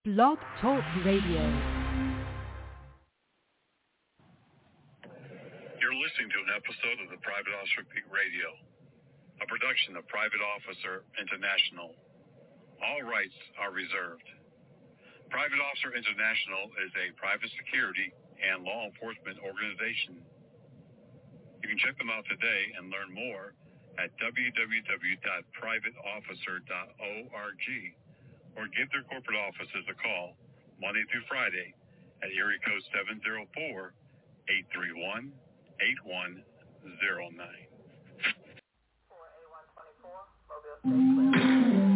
Blog Talk Radio. You're listening to an episode of the Private Officer Beat Radio, a production of Private Officer International. All rights are reserved. Private Officer International is a private security and law enforcement organization. You can check them out today and learn more at www.privateofficer.org or give their corporate offices a call Monday through Friday at area code 704-831-8109.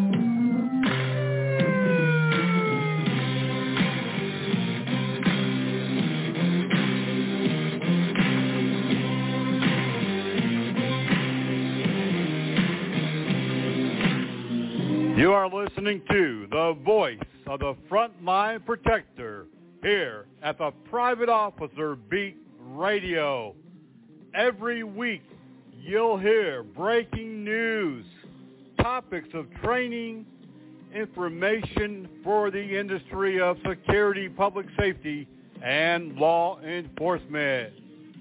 You are listening to the voice of the frontline protector here at the Private Officer Beat Radio. Every week you'll hear breaking news, topics of training, information for the industry of security, public safety, and law enforcement.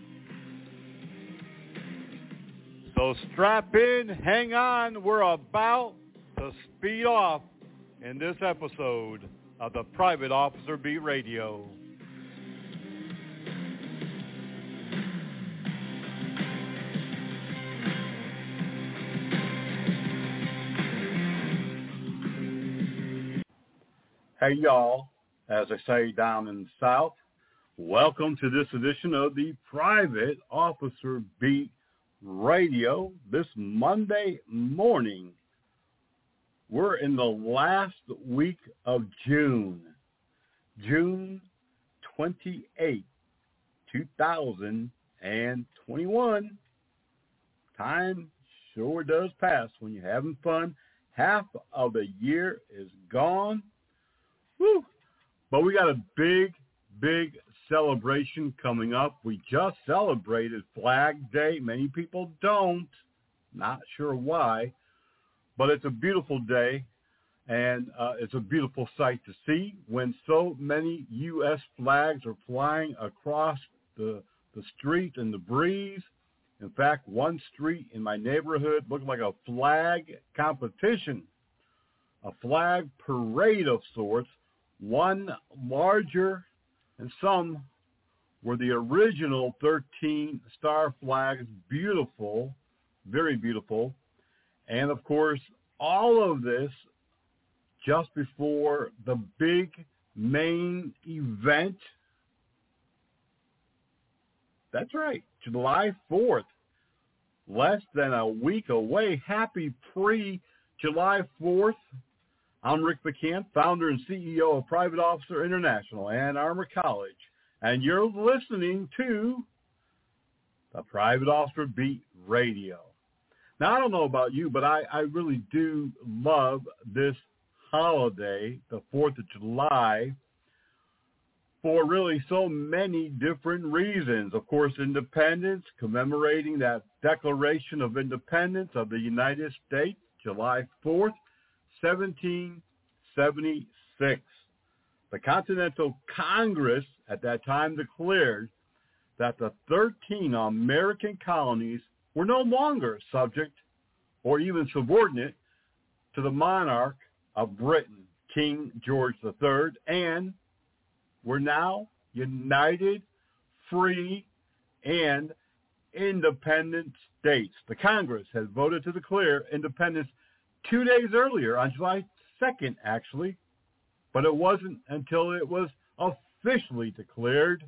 So strap in, hang on, we're about to speed off in this episode of the Private Officer Beat Radio. Hey y'all, as I say down in the South, welcome to this edition of the Private Officer Beat Radio this Monday morning. We're in the last week of June 28, 2021. Time sure does pass when you're having fun. Half of the year is gone. Woo! But we got a big celebration coming up. We just celebrated Flag Day. Many people don't. Not sure why. But it's a beautiful day, and it's a beautiful sight to see when so many U.S. flags are flying across the street in the breeze. In fact, one street in my neighborhood looked like a flag competition, a flag parade of sorts, one larger, and some were the original 13 star flags, beautiful, very beautiful. And, of course, all of this just before the big main event. That's right, July 4th, less than a week away. Happy pre-July 4th. I'm Rick McCann, founder and CEO of Private Officer International and Armor College. And you're listening to the Private Officer Beat Radio. Now, I don't know about you, but I really do love this holiday, the 4th of July, for really so many different reasons. Of course, independence, commemorating that Declaration of Independence of the United States, July 4th, 1776. The Continental Congress at that time declared that the 13 American colonies were no longer subject or even subordinate to the monarch of Britain, King George III, and were now united, free, and independent states. The Congress had voted to declare independence 2 days earlier, on July 2nd, actually, but it wasn't until it was officially declared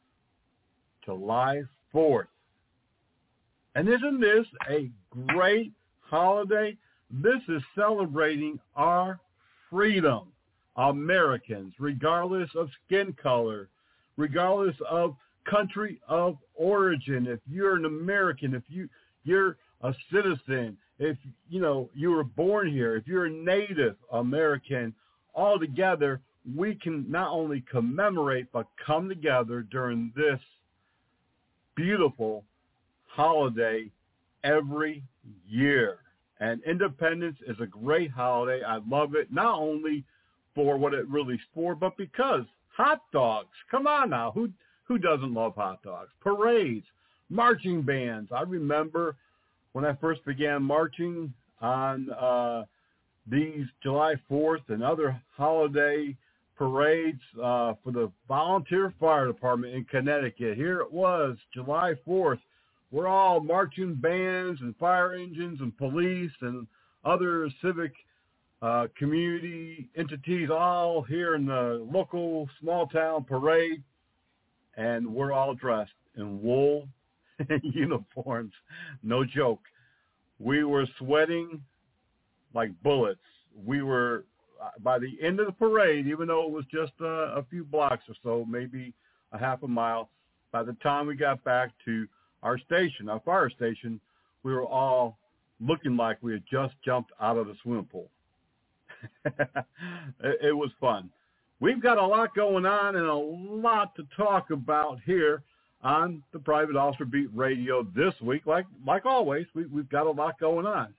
July 4th. And isn't this a great holiday? This is celebrating our freedom. Americans, regardless of skin color, regardless of country of origin, if you're an American, if you're a citizen, if you were born here, if you're a Native American, all together we can not only commemorate but come together during this beautiful holiday every year. And independence is a great holiday. I love it, not only for what it really is for, but because hot dogs. Come on now. Who doesn't love hot dogs? Parades, marching bands. I remember when I first began marching on these July 4th and other holiday parades for the volunteer fire department in Connecticut. Here it was, July 4th. We're all marching bands and fire engines and police and other civic community entities all here in the local small town parade. And we're all dressed in wool and uniforms. No joke. We were sweating like bullets. We were, by the end of the parade, even though it was just a few blocks or so, maybe a half a mile, by the time we got back to our station, our fire station, we were all looking like we had just jumped out of the swimming pool. It was fun. We've got a lot going on and a lot to talk about here on the Private Officer Beat Radio this week. Like always, we've got a lot going on.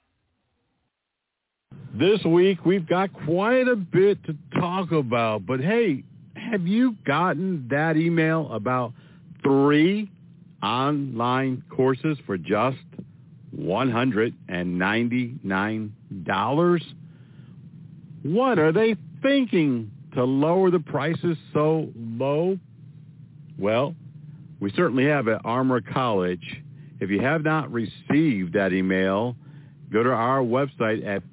This week, we've got quite a bit to talk about. But, hey, have you gotten that email about 3 online courses for just $199? What are they thinking to lower the prices so low? Well, we certainly have at Armor College. If you have not received that email, go to our website at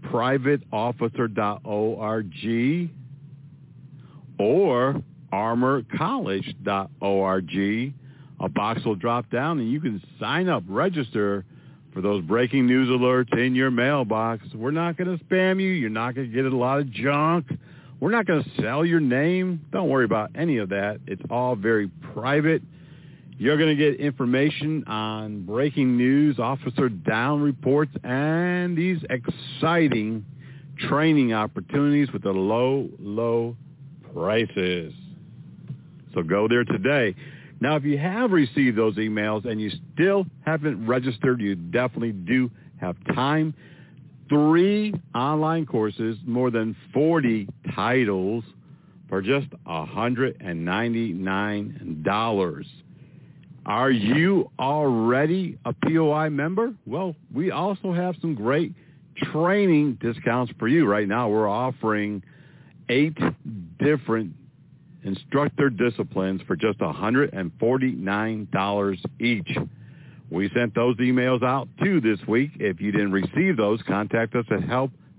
privateofficer.org or armorcollege.org. A box will drop down and you can sign up, register for those breaking news alerts in your mailbox. We're not going to spam you. You're not going to get a lot of junk. We're not going to sell your name. Don't worry about any of that. It's all very private. You're going to get information on breaking news, officer down reports, and these exciting training opportunities with the low, low prices. So go there today. Now, if you have received those emails and you still haven't registered, you definitely do have time. 3 online courses, more than 40 titles for just $199. Are you already a POI member? Well, we also have some great training discounts for you. Right now, we're offering 8 different instructor disciplines for just $149 each. We sent those emails out too this week. If you didn't receive those, contact us at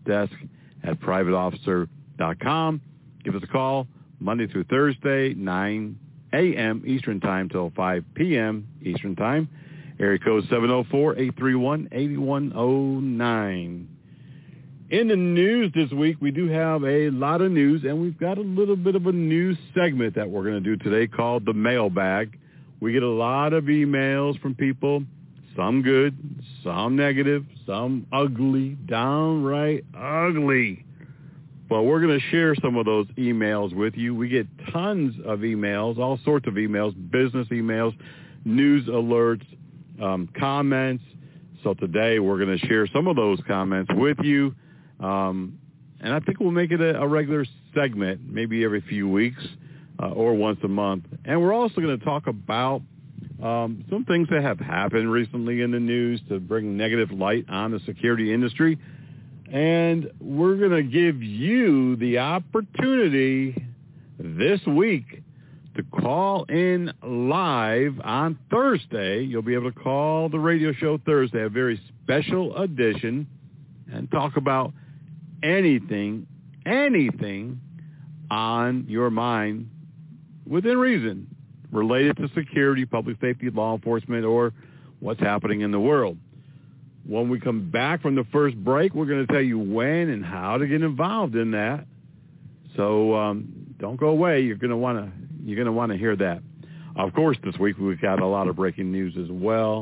helpdesk@privateofficer.com. Give us a call Monday through Thursday, 9 a.m. Eastern Time till 5 p.m. Eastern Time. Area code 704-831-8109. In the news this week, we do have a lot of news, and we've got a little bit of a news segment that we're going to do today called the Mailbag. We get a lot of emails from people, some good, some negative, some ugly, downright ugly. But we're going to share some of those emails with you. We get tons of emails, all sorts of emails, business emails, news alerts, comments. So today we're going to share some of those comments with you. And I think we'll make it a regular segment, maybe every few weeks or once a month. And we're also going to talk about some things that have happened recently in the news to bring negative light on the security industry. And we're going to give you the opportunity this week to call in live on Thursday. You'll be able to call the radio show Thursday, a very special edition, and talk about anything on your mind within reason related to security, public safety, law enforcement, or what's happening in the world. When we come back from the first break, we're going to tell you when and how to get involved in that. So don't go away. You're going to want to hear that. Of course, this week we've got a lot of breaking news as well.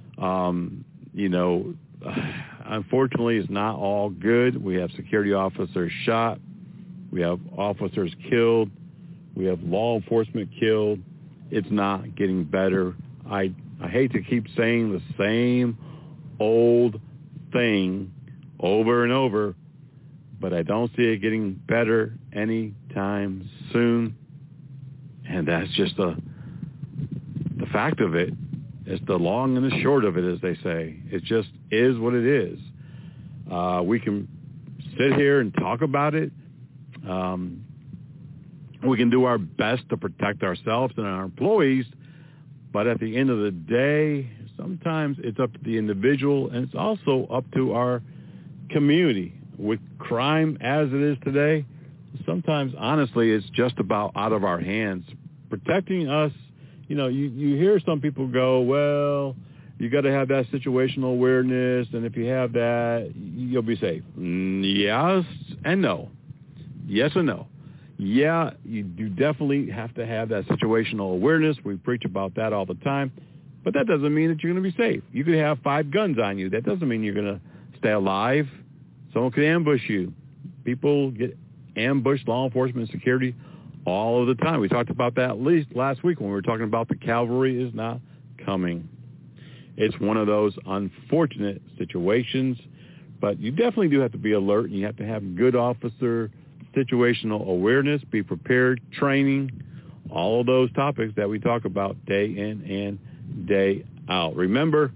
Unfortunately, it's not all good. We have security officers shot. We have officers killed. We have law enforcement killed. It's not getting better. I hate to keep saying the same old thing over and over, but I don't see it getting better anytime soon. And that's just the fact of it. It's the long and the short of it, as they say. It just is what it is. We can sit here and talk about it. We can do our best to protect ourselves and our employees, but at the end of the day, sometimes it's up to the individual, and it's also up to our community. With crime as it is today, sometimes, honestly, it's just about out of our hands. Protecting us, you hear some people go, well, you got to have that situational awareness, and if you have that, you'll be safe. Yes and no. Yes and no. Yeah, you definitely have to have that situational awareness. We preach about that all the time. But that doesn't mean that you're going to be safe. You could have 5 guns on you. That doesn't mean you're going to stay alive. Someone could ambush you. People get ambushed, law enforcement and security, all of the time. We talked about that at least last week when we were talking about the cavalry is not coming. It's one of those unfortunate situations, but you definitely do have to be alert, and you have to have good officer situational awareness, be prepared, training, all of those topics that we talk about day in and day out. Remember,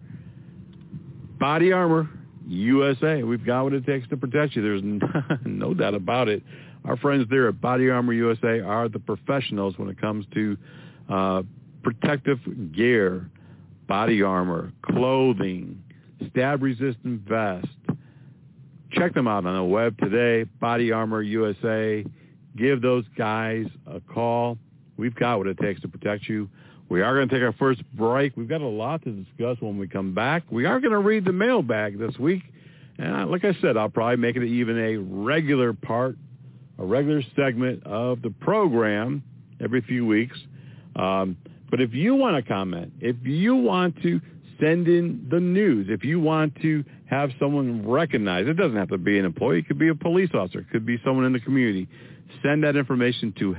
Body Armor USA. We've got what it takes to protect you. There's no doubt about it. Our friends there at Body Armor USA are the professionals when it comes to protective gear, body armor, clothing, stab-resistant vest. Check them out on the web today, Body Armor USA. Give those guys a call. We've got what it takes to protect you. We are going to take our first break. We've got a lot to discuss when we come back. We are going to read the mailbag this week. And like I said, I'll probably make it even a regular part, a regular segment of the program every few weeks. But if you want to comment, if you want to send in the news, if you want to have someone recognized, it doesn't have to be an employee. It could be a police officer. It could be someone in the community. Send that information to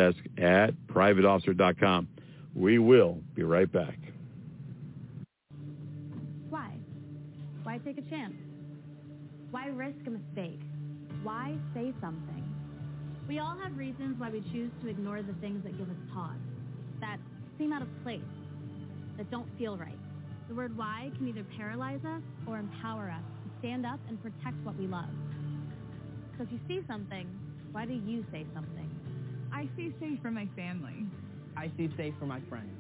helpdesk@privateofficer.com. We will be right back. Why? Why take a chance? Why risk a mistake? Why say something? We all have reasons why we choose to ignore the things that give us pause, that seem out of place, that don't feel right. The word why can either paralyze us or empower us to stand up and protect what we love. So if you see something, why do you say something? I see safe for my family. I see safe for my friends.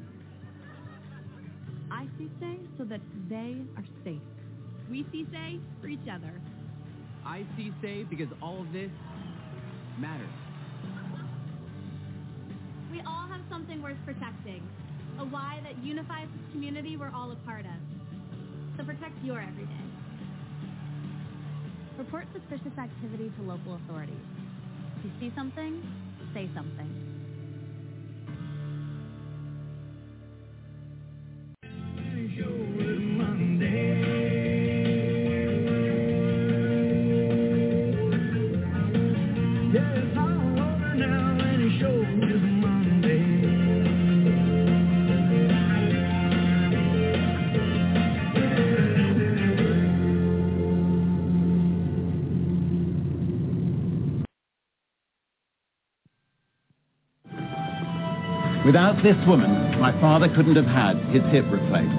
I see say so that they are safe. We see say for each other. I see safe because all of this matters. We all have something worth protecting, a why that unifies this community we're all a part of. So protect your everyday. Report suspicious activity to local authorities. If you see something, say something. Without this woman, my father couldn't have had his hip replaced.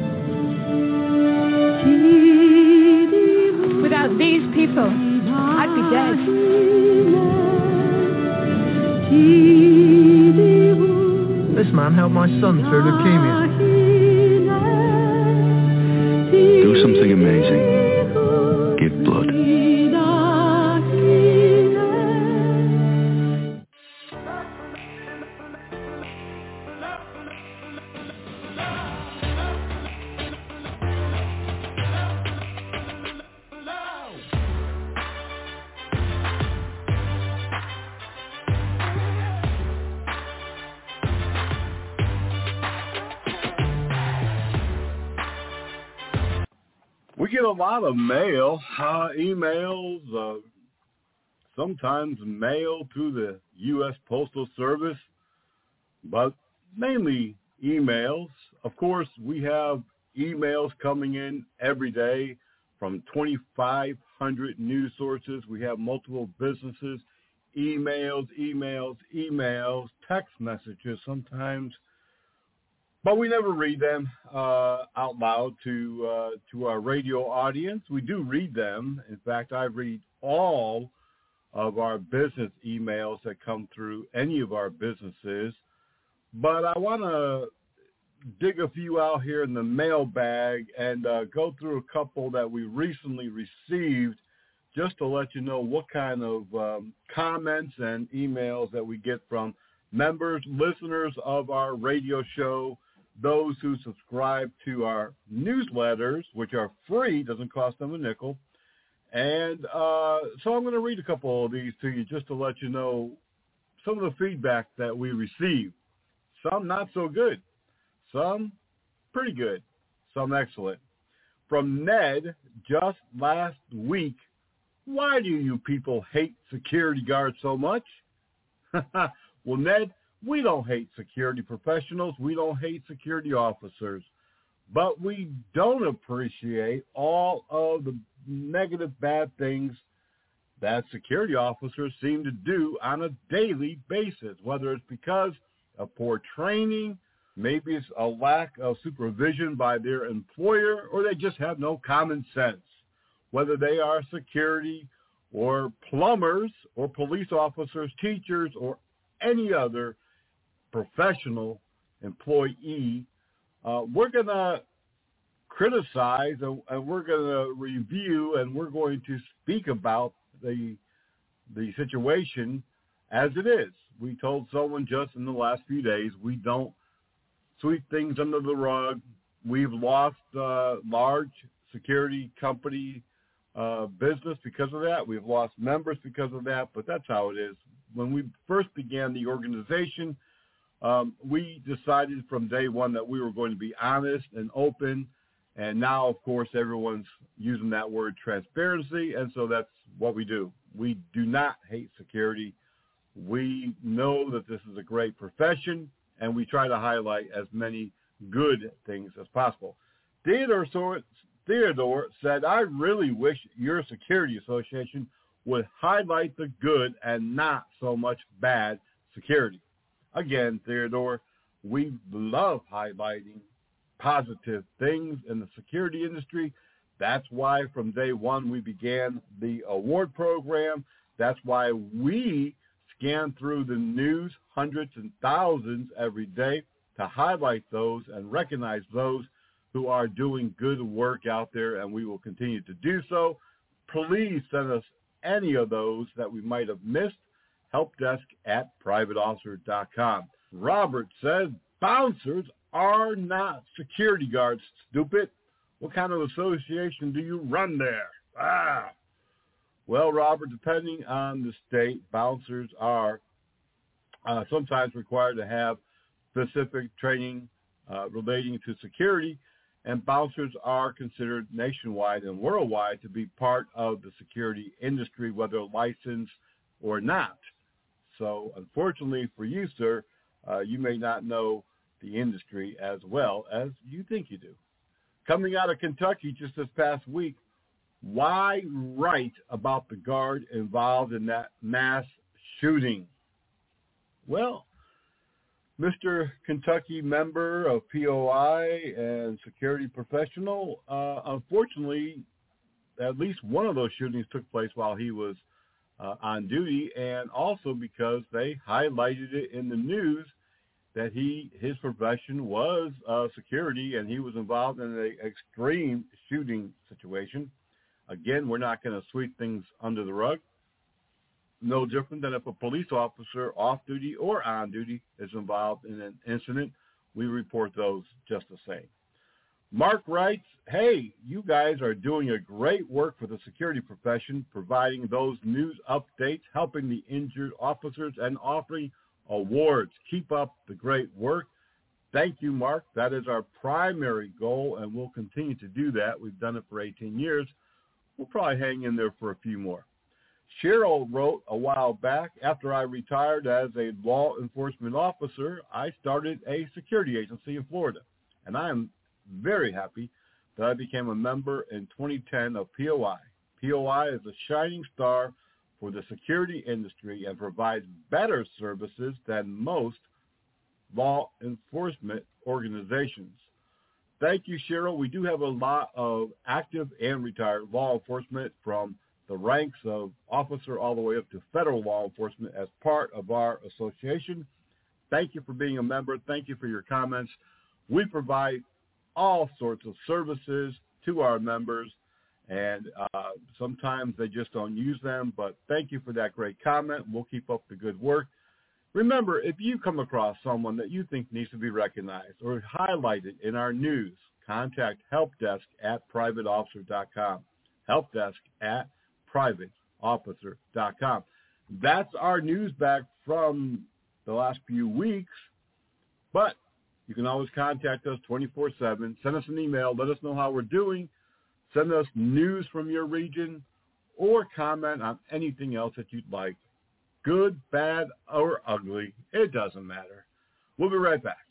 Without these people, I'd be dead. This man helped my son through leukemia. Do something amazing. Give blood. We get a lot of mail, emails, sometimes mail through the U.S. Postal Service, but mainly emails. Of course, we have emails coming in every day from 2,500 news sources. We have multiple businesses emails, text messages sometimes, but we never read them out loud to our radio audience. We do read them. In fact, I read all of our business emails that come through any of our businesses, but I want to dig a few out here in the mailbag and go through a couple that we recently received just to let you know what kind of comments and emails that we get from members, listeners of our radio show, those who subscribe to our newsletters, which are free, doesn't cost them a nickel. And so I'm going to read a couple of these to you just to let you know some of the feedback that we received. Some not so good. Some pretty good, some excellent. From Ned, just last week, why do you people hate security guards so much? Well, Ned, we don't hate security professionals. We don't hate security officers. But we don't appreciate all of the negative, bad things that security officers seem to do on a daily basis, whether it's because of poor training, maybe it's a lack of supervision by their employer, or they just have no common sense. Whether they are security or plumbers or police officers, teachers, or any other professional employee, we're going to criticize and we're going to review and we're going to speak about the situation as it is. We told someone just in the last few days we don't sweep things under the rug. We've lost large security company business because of that. We've lost members because of that, but that's how it is. When we first began the organization, we decided from day one that we were going to be honest and open, and now, of course, everyone's using that word transparency, and so that's what we do. We do not hate security. We know that this is a great profession, and we try to highlight as many good things as possible. Theodore said, I really wish your security association would highlight the good and not so much bad security. Again, Theodore, we love highlighting positive things in the security industry. That's why from day one we began the award program. That's why we scan through the news, hundreds and thousands every day, to highlight those and recognize those who are doing good work out there, and we will continue to do so. Please send us any of those that we might have missed. helpdesk@privateofficer.com. Robert says, bouncers are not security guards, stupid. What kind of association do you run there? Well, Robert, depending on the state, bouncers are sometimes required to have specific training relating to security, and bouncers are considered nationwide and worldwide to be part of the security industry, whether licensed or not. So, unfortunately for you, sir, you may not know the industry as well as you think you do. Coming out of Kentucky just this past week, why write about the guard involved in that mass shooting? Well, Mr. Kentucky member of POI and security professional, unfortunately, at least one of those shootings took place while he was on duty, and also because they highlighted it in the news that his profession was security, and he was involved in an extreme shooting situation. Again, we're not going to sweep things under the rug. No different than if a police officer off duty or on duty is involved in an incident, we report those just the same. Mark writes, hey, you guys are doing a great work for the security profession, providing those news updates, helping the injured officers, and offering awards. Keep up the great work. Thank you, Mark. That is our primary goal, and we'll continue to do that. We've done it for 18 years. We'll probably hang in there for a few more. Cheryl wrote a while back, after I retired as a law enforcement officer, I started a security agency in Florida, and I am very happy that I became a member in 2010 of POI. POI is a shining star for the security industry and provides better services than most law enforcement organizations. Thank you, Cheryl. We do have a lot of active and retired law enforcement from the ranks of officer all the way up to federal law enforcement as part of our association. Thank you for being a member. Thank you for your comments. We provide all sorts of services to our members, and sometimes they just don't use them, but thank you for that great comment. We'll keep up the good work. Remember, if you come across someone that you think needs to be recognized or highlighted in our news, contact helpdesk@privateofficer.com. Helpdesk@privateofficer.com. That's our news back from the last few weeks, but you can always contact us 24/7. Send us an email. Let us know how we're doing. Send us news from your region or comment on anything else that you'd like. Good, bad, or ugly, it doesn't matter. We'll be right back.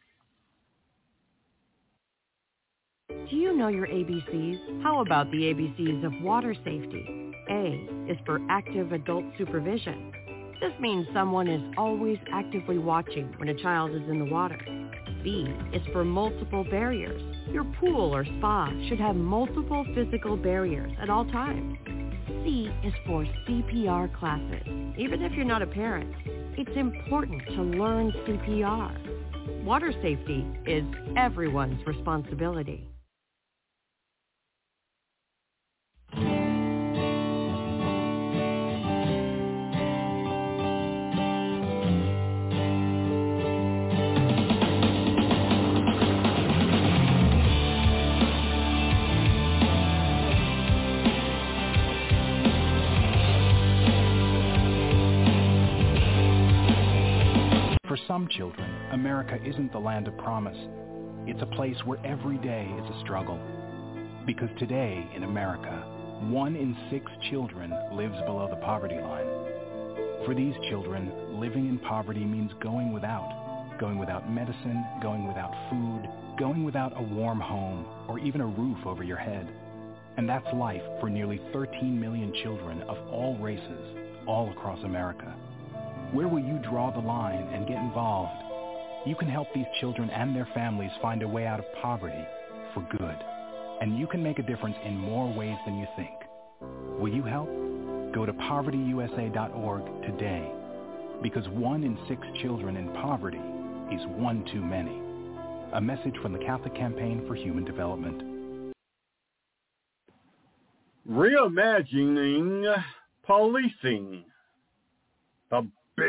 Do you know your ABCs? How about the ABCs of water safety? A is for active adult supervision. This means someone is always actively watching when a child is in the water. B is for multiple barriers. Your pool or spa should have multiple physical barriers at all times. C is for CPR classes. Even if you're not a parent, it's important to learn CPR. Water safety is everyone's responsibility. For some children, America isn't the land of promise. It's a place where every day is a struggle. Because today in America, 1 in 6 children lives below the poverty line. For these children, living in poverty means going without medicine, going without food, going without a warm home, or even a roof over your head. And that's life for nearly 13 million children of all races, all across America. Where will you draw the line and get involved? You can help these children and their families find a way out of poverty for good. And you can make a difference in more ways than you think. Will you help? Go to povertyusa.org today. Because 1 in 6 children in poverty is one too many. A message from the Catholic Campaign for Human Development. Reimagining policing. The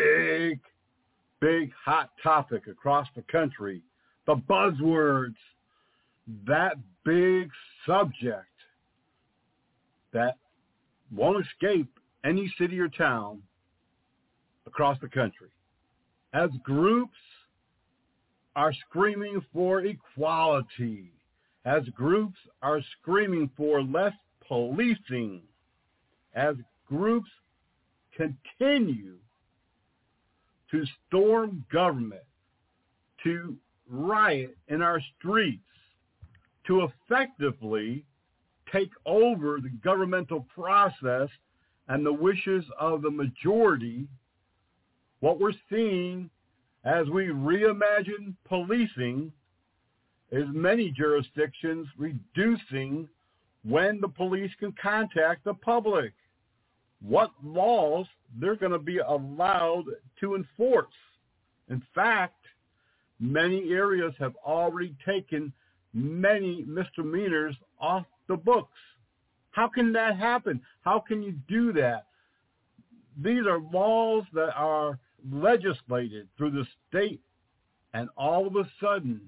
big hot topic across the country. The buzzwords. That big subject that won't escape any city or town across the country. As groups are screaming for equality, as groups are screaming for less policing, as groups continue to storm government, to riot in our streets, to effectively take over the governmental process and the wishes of the majority, what we're seeing as we reimagine policing is many jurisdictions reducing when the police can contact the public, what laws they're going to be allowed to enforce. In fact, many areas have already taken many misdemeanors off the books. How can that happen? How can you do that? These are laws that are legislated through the state, and all of a sudden,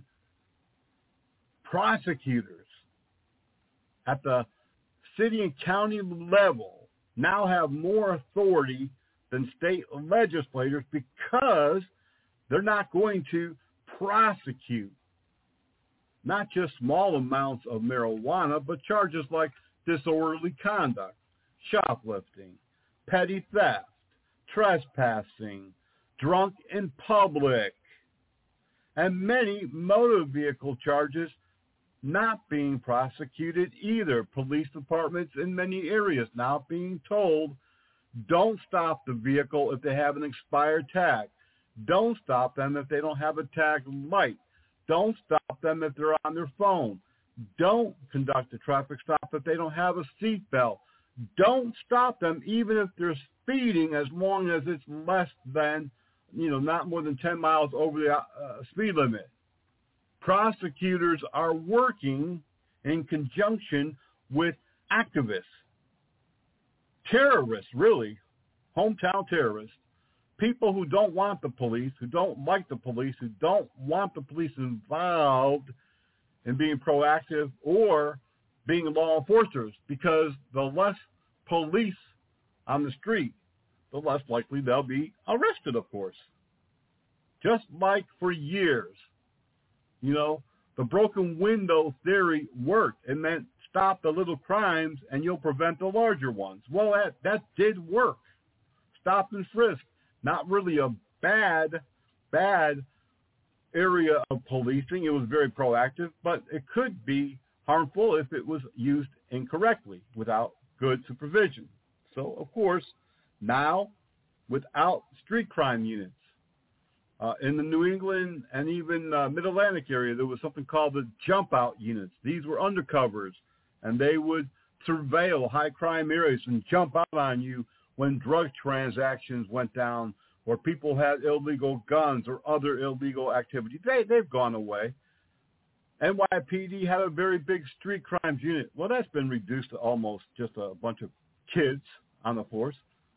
prosecutors at the city and county level now have more authority than state legislators because they're not going to prosecute not just small amounts of marijuana, but charges like disorderly conduct, shoplifting, petty theft, trespassing, drunk in public, and many motor vehicle charges not being prosecuted either. Police departments in many areas now being told Don't stop the vehicle if they have an expired tag. Don't stop them if they don't have a tag light. Don't stop them if they're on their phone. Don't conduct a traffic stop if they don't have a seatbelt. Don't stop them even if they're speeding, as long as it's less than, not more than 10 miles over the speed limit. Prosecutors are working in conjunction with activists, terrorists, really, hometown terrorists, people who don't want the police, who don't like the police, who don't want the police involved in being proactive or being law enforcers, because the less police on the street, the less likely they'll be arrested, of course. Just like for years, the broken window theory worked. It meant stop the little crimes and you'll prevent the larger ones. Well, that did work. Stop and frisk. Not really a bad area of policing. It was very proactive, but it could be harmful if it was used incorrectly without good supervision. So, of course, now without street crime units, in the New England and even Mid-Atlantic area, there was something called the jump-out units. These were undercovers, and they would surveil high-crime areas and jump out on you when drug transactions went down or people had illegal guns or other illegal activity. They've gone away. NYPD had a very big street crimes unit. Well, that's been reduced to almost just a bunch of kids on the force.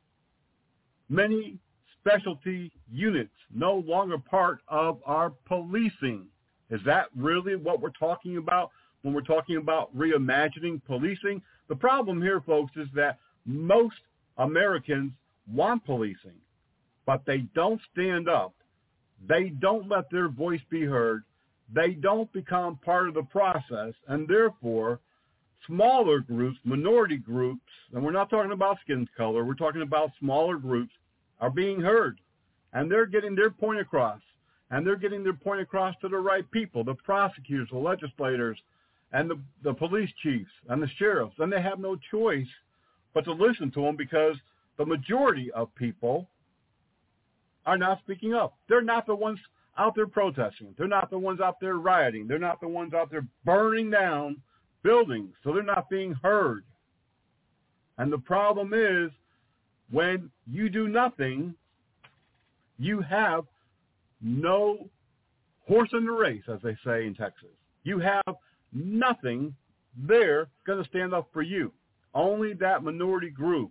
Many specialty units no longer part of our policing. Is that really what we're talking about when we're talking about reimagining policing? The problem here, folks, is that most Americans want policing, but they don't stand up. They don't let their voice be heard. They don't become part of the process, and therefore smaller groups, minority groups, and we're not talking about skin color, we're talking about smaller groups, are being heard, and they're getting their point across, and they're getting their point across to the right people, the prosecutors, the legislators, and the police chiefs and the sheriffs, and they have no choice but to listen to them because the majority of people are not speaking up. They're not the ones out there protesting. They're not the ones out there rioting. They're not the ones out there burning down buildings, so they're not being heard. And the problem is, when you do nothing, you have no horse in the race, as they say in Texas. You have nothing there going to stand up for you. Only that minority group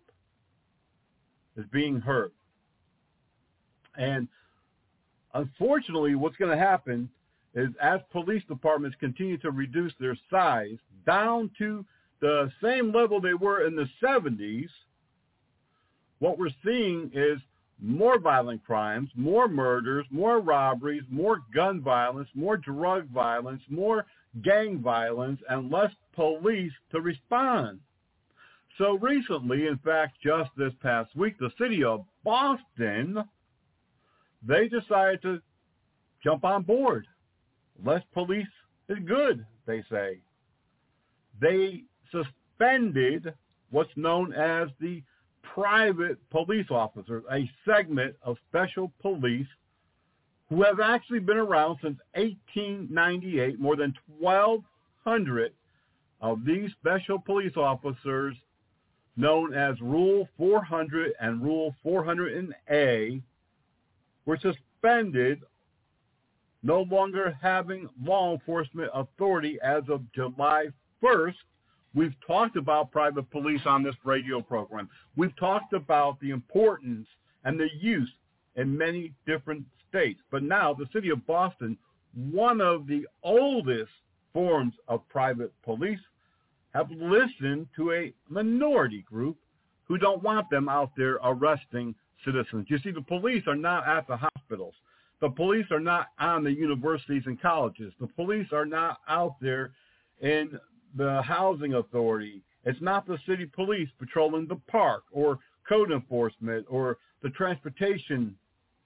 is being heard. And unfortunately, what's going to happen is as police departments continue to reduce their size down to the same level they were in the 70s, what we're seeing is more violent crimes, more murders, more robberies, more gun violence, more drug violence, more gang violence, and less police to respond. So recently, in fact, just this past week, the city of Boston, they decided to jump on board. Less police is good, they say. They suspended what's known as the private police officers, a segment of special police who have actually been around since 1898. More than 1,200 of these special police officers, known as Rule 400 and Rule 400A, were suspended, no longer having law enforcement authority as of July 1st. We've talked about private police on this radio program. We've talked about the importance and the use in many different states. But now the city of Boston, one of the oldest forms of private police, have listened to a minority group who don't want them out there arresting citizens. You see, the police are not at the hospitals. The police are not on the universities and colleges. The police are not out there in the housing authority. It's not the city police patrolling the park or code enforcement or the transportation.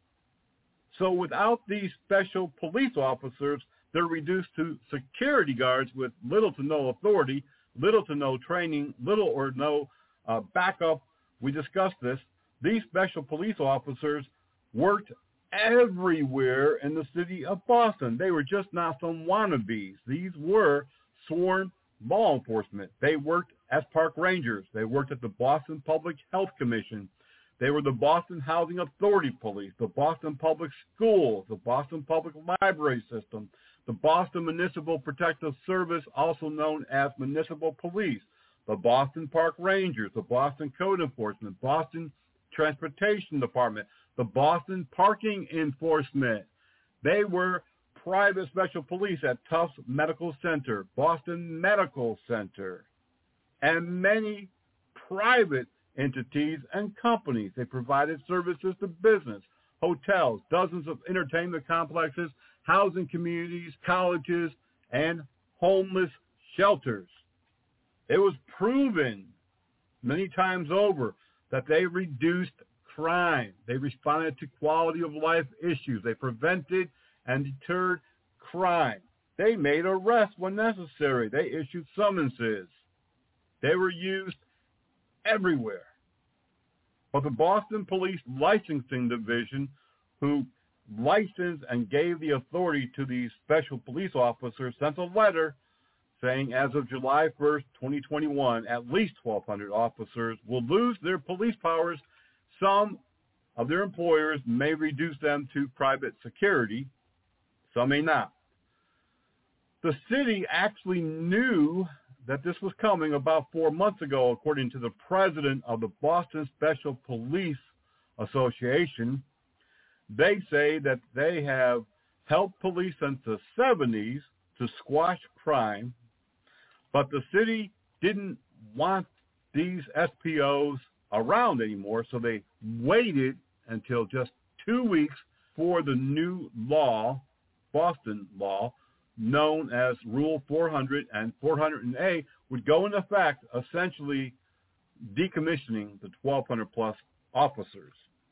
So without these special police officers, they're reduced to security guards with little to no authority, little to no training, little or no backup we discussed this, these special police officers worked everywhere in the city of Boston. They were just not some wannabes. These were sworn law enforcement. They worked as park rangers. They worked at the Boston Public Health Commission. They were the Boston Housing Authority Police, the Boston Public Schools, the Boston Public Library System, the Boston Municipal Protective Service, also known as Municipal Police, the Boston Park Rangers, the Boston Code Enforcement, Boston Transportation Department, the Boston Parking Enforcement. They were private special police at Tufts Medical Center, Boston Medical Center, and many private entities and companies. They provided services to business, hotels, dozens of entertainment complexes, housing communities, colleges, and homeless shelters. It was proven many times over that they reduced crime. They responded to quality of life issues. They prevented and deterred crime. They made arrests when necessary. They issued summonses. They were used everywhere. But the Boston Police Licensing Division, who licensed and gave the authority to these special police officers, sent a letter saying as of July 1st, 2021, at least 1,200 officers will lose their police powers. Some of their employers may reduce them to private security. Some may not. The city actually knew that this was coming about 4 months ago, according to the president of the Boston Special Police Association. They say that they have helped police since the 70s to squash crime, but the city didn't want these SPOs around anymore, so they waited until just 2 weeks for the new law, Boston law, known as Rule 400 and 400A, would go into effect, essentially decommissioning the 1,200-plus officers.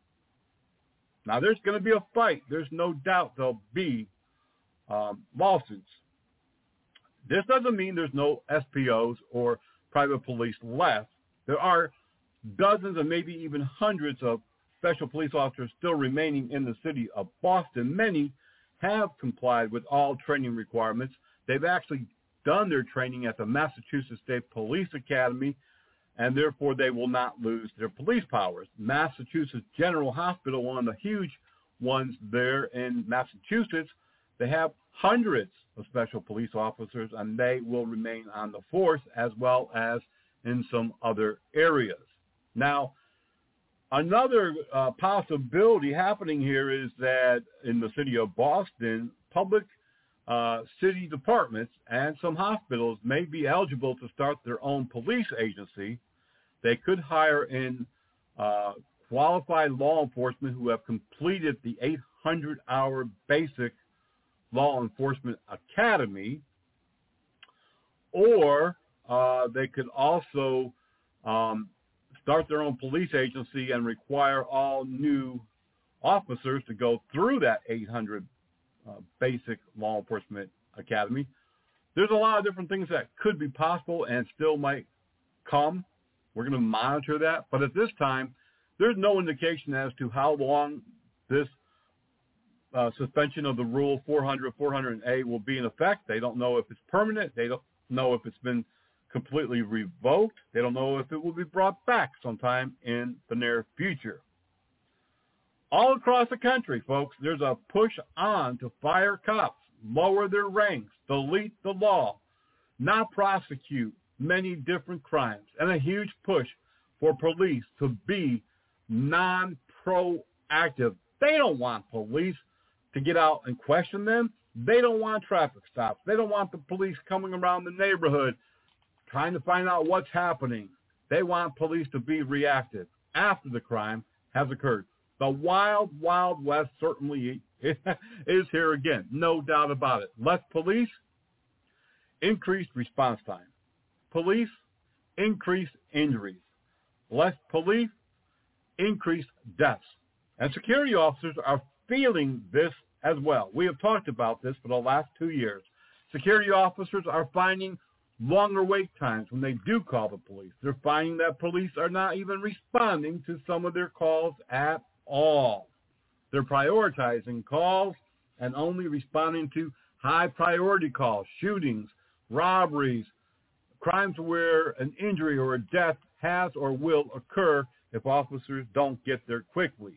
Now, there's going to be a fight. There's no doubt there'll be lawsuits. This doesn't mean there's no SPOs or private police left. There are dozens and maybe even hundreds of special police officers still remaining in the city of Boston. Many have complied with all training requirements. They've actually done their training at the Massachusetts State Police Academy, and therefore they will not lose their police powers. Massachusetts General Hospital, one of the huge ones there in Massachusetts, they have hundreds of special police officers, and they will remain on the force as well as in some other areas. Now, another possibility happening here is that in the city of Boston, public city departments and some hospitals may be eligible to start their own police agency. They could hire in qualified law enforcement who have completed the 800-hour basic law enforcement academy, or they could also start their own police agency and require all new officers to go through that 800 basic law enforcement academy. There's a lot of different things that could be possible and still might come. We're going to monitor that. But at this time, there's no indication as to how long this suspension of the Rule 400, 400A will be in effect. They don't know if it's permanent. They don't know if it's been completely revoked. They don't know if it will be brought back sometime in the near future. All across the country, folks, there's a push on to fire cops, lower their ranks, delete the law, not prosecute many different crimes, and a huge push for police to be non-proactive. They don't want police to get out and question them. They don't want traffic stops. They don't want the police coming around the neighborhood trying to find out what's happening. They want police to be reactive after the crime has occurred. The wild, wild west certainly is here again. No doubt about it. Less police, increased response time. Police, increased injuries. Less police, increased deaths. And security officers are feeling this as well. We have talked about this for the last 2 years. Security officers are finding longer wait times when they do call the police. They're finding that police are not even responding to some of their calls at all. They're prioritizing calls and only responding to high priority calls, shootings, robberies, crimes where an injury or a death has or will occur if officers don't get there quickly.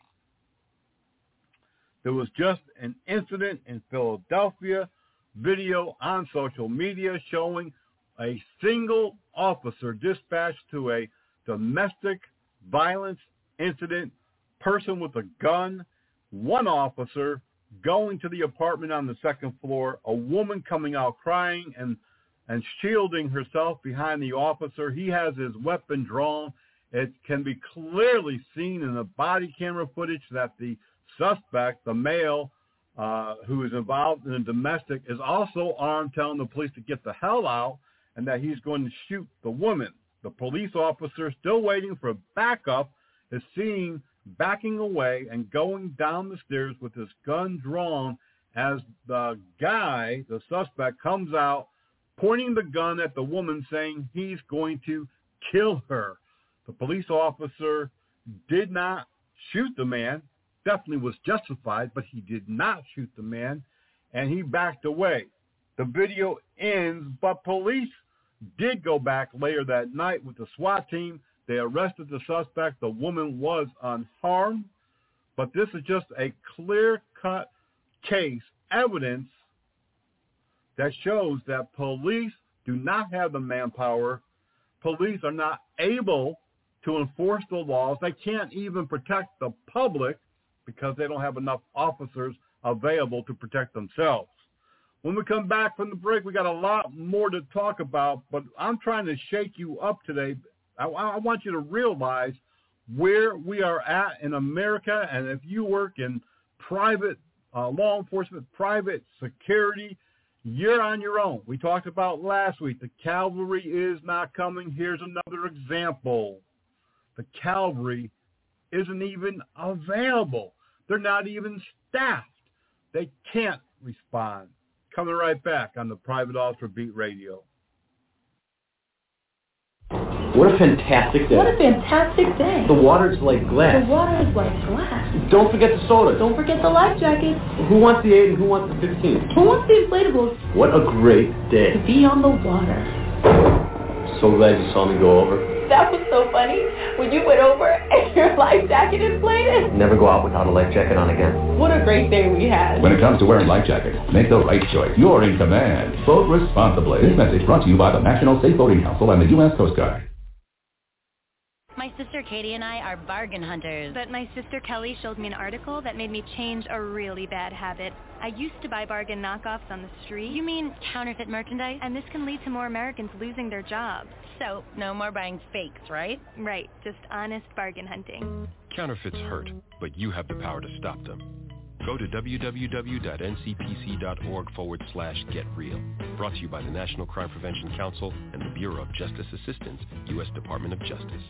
There was just an incident in Philadelphia, video on social media showing a single officer dispatched to a domestic violence incident, person with a gun, one officer going to the apartment on the second floor, a woman coming out crying and shielding herself behind the officer. He has his weapon drawn. It can be clearly seen in the body camera footage that the suspect, the male who is involved in a domestic, is also armed, telling the police to get the hell out and that he's going to shoot the woman. The police officer, still waiting for backup, is seen backing away and going down the stairs with his gun drawn as the guy, the suspect, comes out pointing the gun at the woman, saying he's going to kill her. The police officer did not shoot the man, definitely was justified, but he did not shoot the man, and he backed away. The video ends, but police did go back later that night with the SWAT team. They arrested the suspect. The woman was unharmed, but this is just a clear-cut case, evidence that shows that police do not have the manpower. Police are not able to enforce the laws. They can't even protect the public because they don't have enough officers available to protect themselves. When we come back from the break, we got a lot more to talk about, but I'm trying to shake you up today. I want you to realize where we are at in America, and if you work in private law enforcement, private security, you're on your own. We talked about last week, the cavalry is not coming. Here's another example. The cavalry isn't even available. They're not even staffed. They can't respond. Coming right back on the Private Officer Beat Radio. What a fantastic day. What a fantastic day. The water's like glass. The water is like glass. Don't forget the soda. Don't forget the life jacket. Who wants the 8 and who wants the 15? Who wants the inflatables? What a great day. To be on the water. So glad you saw me go over. That was so funny. When you went over and your life jacket inflated. Never go out without a life jacket on again. What a great day we had. When it comes to wearing life jackets, make the right choice. You're in command. Vote responsibly. This message brought to you by the National Safe Boating Council and the U.S. Coast Guard. My sister Katie and I are bargain hunters. But my sister Kelly showed me an article that made me change a really bad habit. I used to buy bargain knockoffs on the street. You mean counterfeit merchandise? And this can lead to more Americans losing their jobs. So, no more buying fakes, right? Right, just honest bargain hunting. Counterfeits hurt, but you have the power to stop them. Go to www.ncpc.org/getreal. Brought to you by the National Crime Prevention Council and the Bureau of Justice Assistance, U.S. Department of Justice.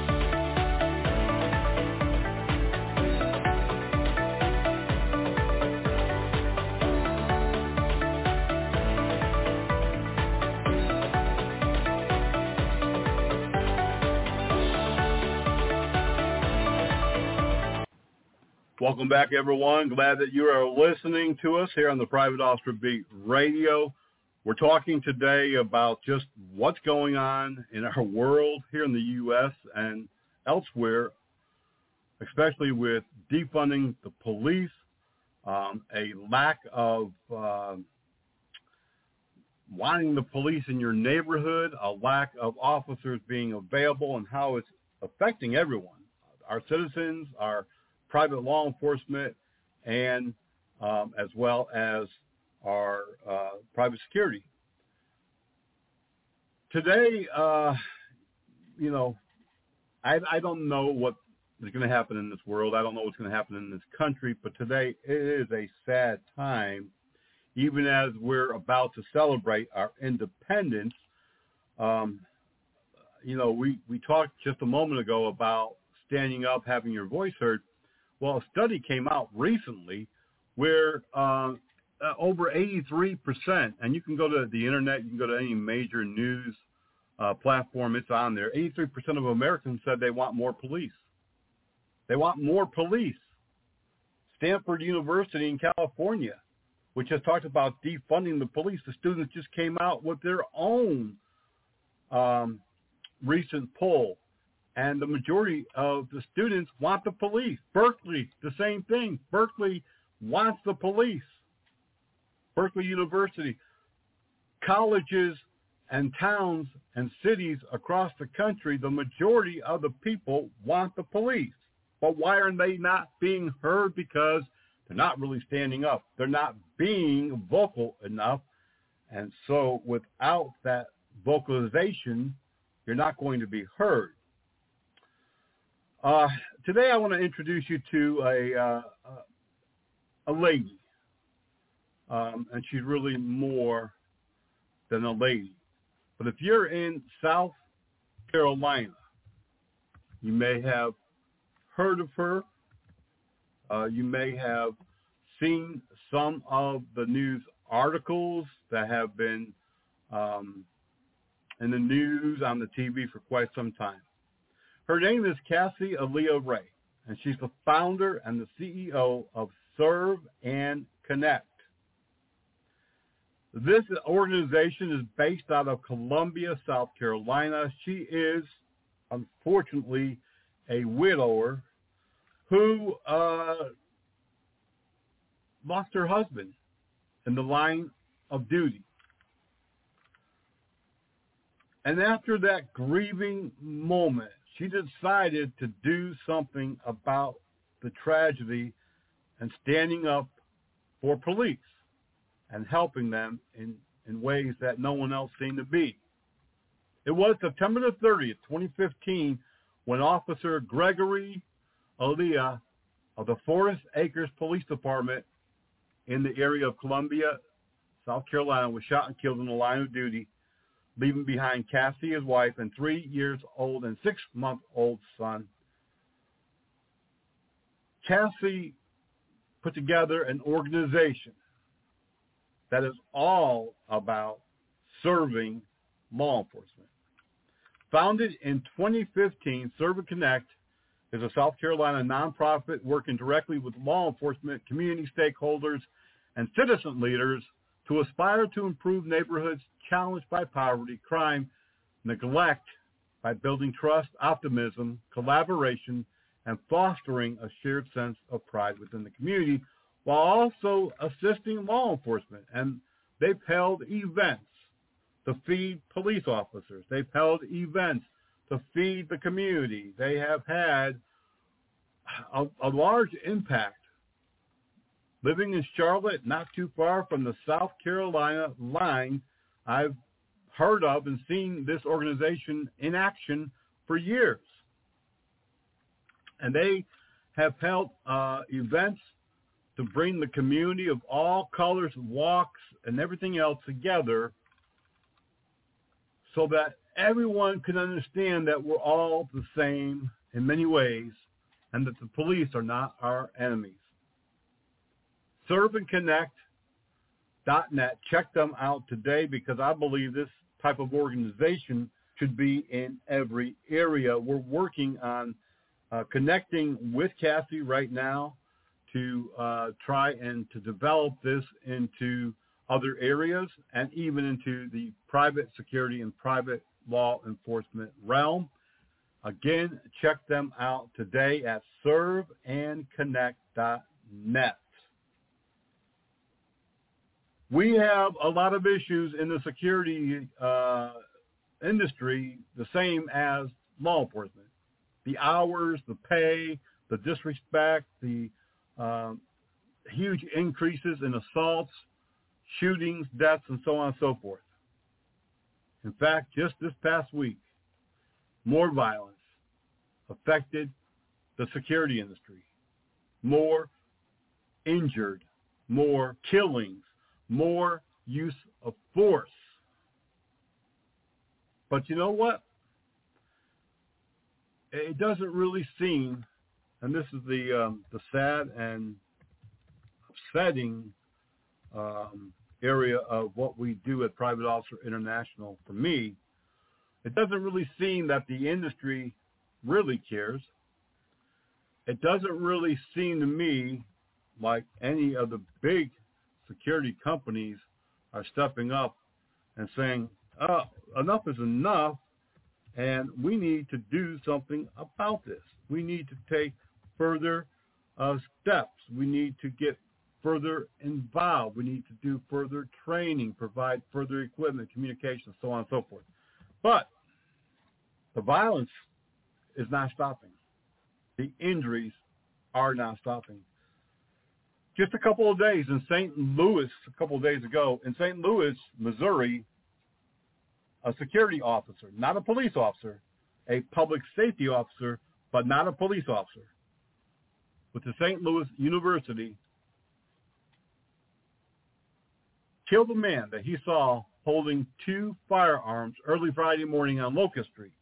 Welcome back, everyone. Glad that you are listening to us here on the Private Officer Beat Radio. We're talking today about just what's going on in our world here in the U.S. and elsewhere, especially with defunding the police, a lack of wanting the police in your neighborhood, a lack of officers being available, and how it's affecting everyone, our citizens, our private law enforcement, and as well as our private security. Today, I don't know what is going to happen in this world. I don't know what's going to happen in this country, but today it is a sad time, even as we're about to celebrate our independence. We talked just a moment ago about standing up, having your voice heard. Well, a study came out recently where over 83%, and you can go to the internet, you can go to any major news platform, it's on there. 83% of Americans said they want more police. They want more police. Stanford University in California, which has talked about defunding the police, the students just came out with their own recent poll, and the majority of the students want the police. Berkeley, the same thing. Berkeley wants the police. Berkeley University. Colleges and towns and cities across the country, the majority of the people want the police. But why are they not being heard? Because they're not really standing up. They're not being vocal enough. And so without that vocalization, you're not going to be heard. Today I want to introduce you to a lady. And she's really more than a lady. But if you're in South Carolina, you may have heard of her. You may have seen some of the news articles that have been in the news, on the TV for quite some time. Her name is Cassie Aaliyah Ray, and she's the founder and the CEO of Serve and Connect. This organization is based out of Columbia, South Carolina. She is, unfortunately, a widower who lost her husband in the line of duty. And after that grieving moment, she decided to do something about the tragedy and standing up for police and helping them in ways that no one else seemed to be. It was September the 30th, 2015, when Officer Gregory Aaliyah of the Forest Acres Police Department in the area of Columbia, South Carolina, was shot and killed in the line of duty, leaving behind Cassie, his wife, and 3-year-old and 6-month-old son. Cassie put together an organization that is all about serving law enforcement. Founded in 2015, Serve and Connect is a South Carolina nonprofit working directly with law enforcement, community stakeholders, and citizen leaders to aspire to improve neighborhoods challenged by poverty, crime, neglect, by building trust, optimism, collaboration, and fostering a shared sense of pride within the community, while also assisting law enforcement. And they've held events to feed police officers. They've held events to feed the community. They have had a large impact. Living in Charlotte, not too far from the South Carolina line, I've heard of and seen this organization in action for years. And they have held events to bring the community of all colors, walks, and everything else together so that everyone can understand that we're all the same in many ways and that the police are not our enemies. ServeandConnect.net. Check them out today, because I believe this type of organization should be in every area. We're working on connecting with Cassie right now to try and to develop this into other areas and even into the private security and private law enforcement realm. Again, check them out today at ServeandConnect.net. We have a lot of issues in the security industry, the same as law enforcement. The hours, the pay, the disrespect, the huge increases in assaults, shootings, deaths, and so on and so forth. In fact, just this past week, more violence affected the security industry. More injured, more killings, more use of force. But you know what? It doesn't really seem, and this is the sad and upsetting area of what we do at Private Officer International, for me, it doesn't really seem that the industry really cares. It doesn't really seem to me like any of the big security companies are stepping up and saying, enough is enough, and we need to do something about this. We need to take further steps. We need to get further involved. We need to do further training, provide further equipment, communication, so on and so forth. But the violence is not stopping. The injuries are not stopping. Just a couple of days in St. Louis, a couple of days ago, in St. Louis, Missouri, a security officer, not a police officer, a public safety officer, but not a police officer, with the St. Louis University, killed a man that he saw holding 2 firearms early Friday morning on Locust Street.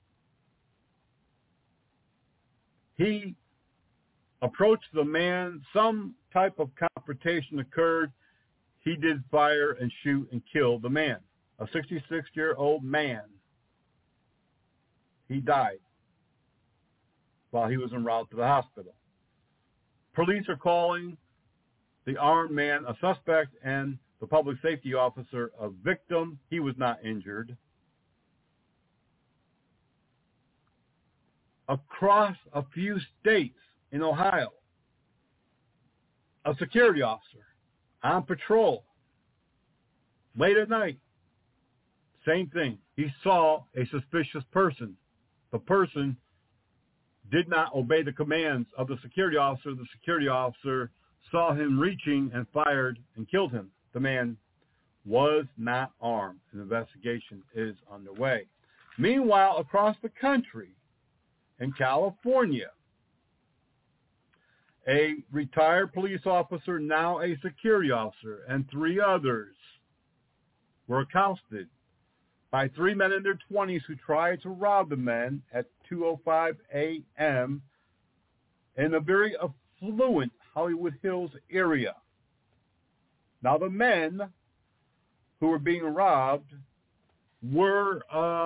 He approached the man. Some type of confrontation occurred. He did fire and shoot and kill the man, a 66-year-old man. He died while he was en route to the hospital. Police are calling the armed man a suspect and the public safety officer a victim. He was not injured. Across a few states in Ohio, a security officer on patrol late at night, same thing. He saw a suspicious person. The person did not obey the commands of the security officer. The security officer saw him reaching and fired and killed him. The man was not armed. An investigation is underway. Meanwhile, across the country, in California, a retired police officer, now a security officer, and 3 others were accosted by 3 men in their 20s who tried to rob the men at 2:05 a.m. in a very affluent Hollywood Hills area. Now, the men who were being robbed were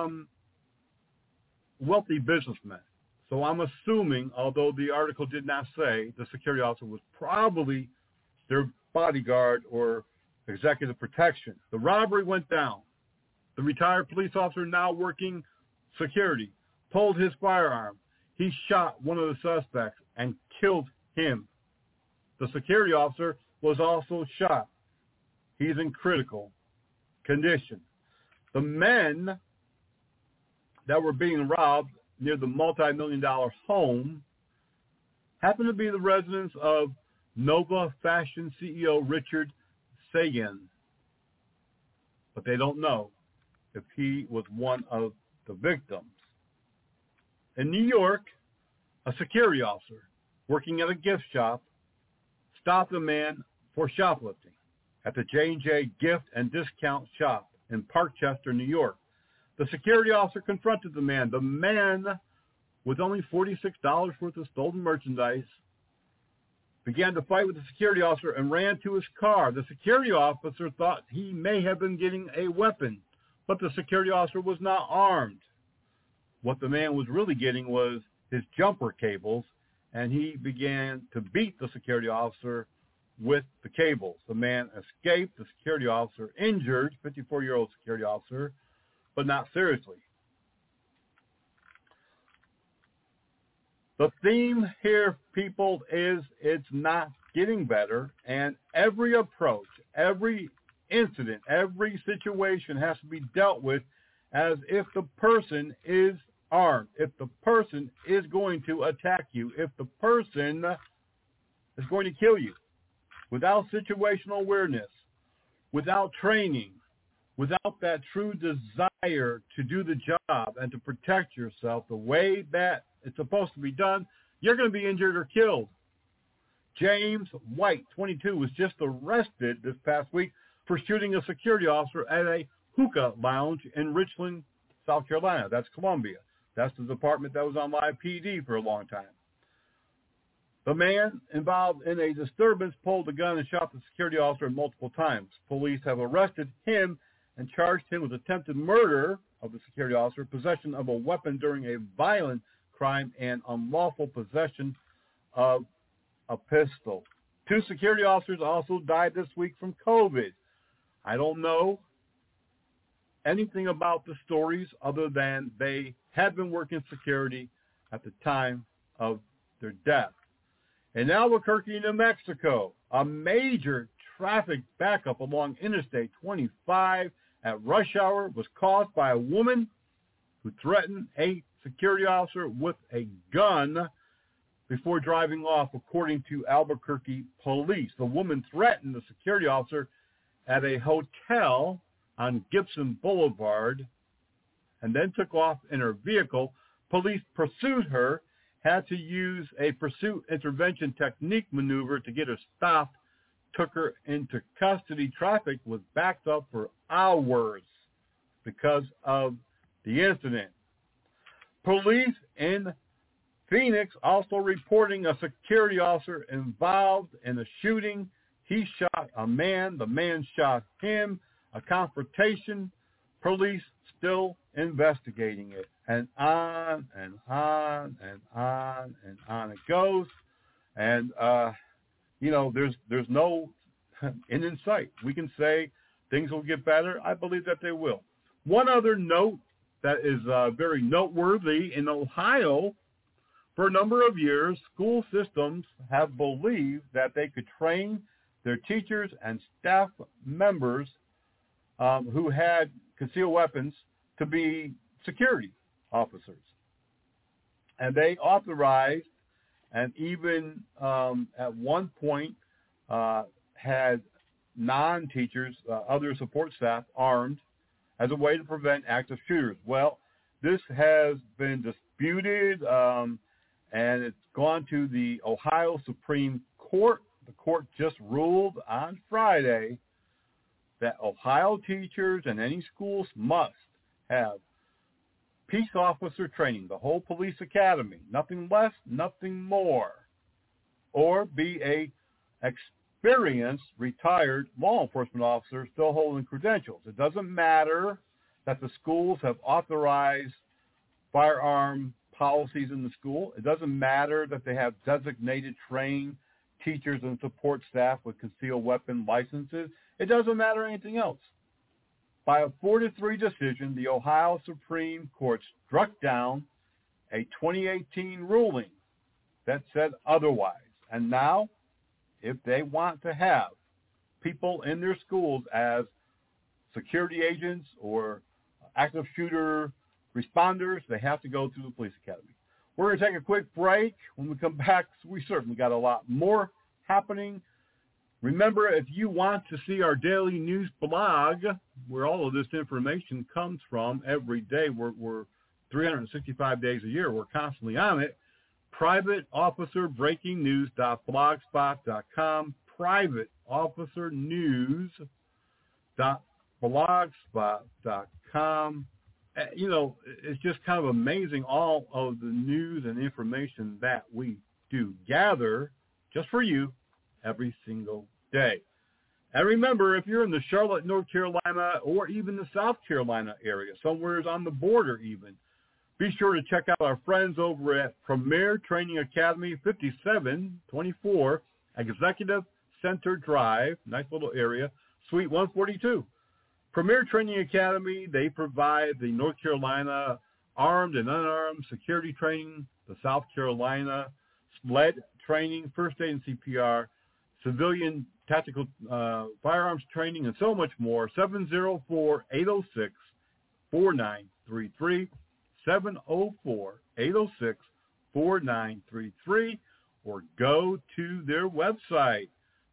wealthy businessmen. So I'm assuming, although the article did not say, the security officer was probably their bodyguard or executive protection. The robbery went down. The retired police officer, now working security, pulled his firearm. He shot one of the suspects and killed him. The security officer was also shot. He's in critical condition. The men that were being robbed near the multi-million-dollar home happened to be the residence of Nova Fashion CEO Richard Sagan. But they don't know if he was one of the victims. In New York, a security officer working at a gift shop stopped a man for shoplifting at the J&J gift and discount shop in Parkchester, New York. The security officer confronted the man. The man, with only $46 worth of stolen merchandise, began to fight with the security officer and ran to his car. The security officer thought he may have been getting a weapon, but the security officer was not armed. What the man was really getting was his jumper cables, and he began to beat the security officer with the cables. The man escaped. The security officer injured, 54-year-old security officer, but not seriously. The theme here, people, is it's not getting better, and every approach, every incident, every situation has to be dealt with as if the person is armed, if the person is going to attack you, if the person is going to kill you. Without situational awareness, without training, without that true desire to do the job and to protect yourself the way that it's supposed to be done, you're going to be injured or killed. James White, 22, was just arrested this past week for shooting a security officer at a hookah lounge in Richland, South Carolina. That's Columbia. That's the department that was on live PD for a long time. The man involved in a disturbance pulled a gun and shot the security officer multiple times. Police have arrested him and charged him with attempted murder of the security officer, possession of a weapon during a violent crime, and unlawful possession of a pistol. 2 security officers also died this week from COVID. I don't know anything about the stories other than they had been working security at the time of their death. In Albuquerque, New Mexico, a major traffic backup along Interstate 25 at rush hour was caused by a woman who threatened a security officer with a gun before driving off, according to Albuquerque police. The woman threatened the security officer at a hotel on Gibson Boulevard and then took off in her vehicle. Police pursued her, had to use a pursuit intervention technique maneuver to get her stopped, took her into custody. Traffic was backed up for hours because of the incident. Police in Phoenix also reporting a security officer involved in a shooting. He shot a man. The man shot him. A confrontation. Police still investigating it. And on and on and on and on it goes. And, there's no end in sight. We can say things will get better. I believe that they will. One other note that is very noteworthy: in Ohio, for a number of years, school systems have believed that they could train their teachers and staff members who had concealed weapons to be security officers. And they authorized and even at one point had non-teachers, other support staff, armed as a way to prevent active shooters. Well, this has been disputed, and it's gone to the Ohio Supreme Court. The court just ruled on Friday that Ohio teachers and any schools must have peace officer training, the whole police academy, nothing less, nothing more, or be a experienced retired law enforcement officer still holding credentials. It doesn't matter that the schools have authorized firearm policies in the school. It doesn't matter that they have designated trained teachers and support staff with concealed weapon licenses. It doesn't matter anything else. By a 4-3 decision, the Ohio Supreme Court struck down a 2018 ruling that said otherwise. And now, if they want to have people in their schools as security agents or active shooter responders, they have to go through the police academy. We're going to take a quick break. When we come back, we certainly got a lot more happening. Remember, if you want to see our daily news blog, where all of this information comes from every day, we're 365 days a year. We're constantly on it. privateofficerbreakingnews.blogspot.com, privateofficernews.blogspot.com. It's just kind of amazing all of the news and information that we do gather just for you every single day. And remember, if you're in the Charlotte, North Carolina, or even the South Carolina area, somewhere on the border even, be sure to check out our friends over at Premier Training Academy, 5724 Executive Center Drive, nice little area, Suite 142. Premier Training Academy, they provide the North Carolina armed and unarmed security training, the South Carolina SLED training, first aid and CPR, civilian tactical firearms training, and so much more. 704-806-4933, 704-806-4933, or go to their website,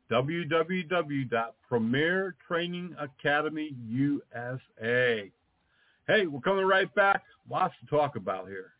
www.premiertrainingacademyusa. Hey, we're coming right back. Lots to talk about here.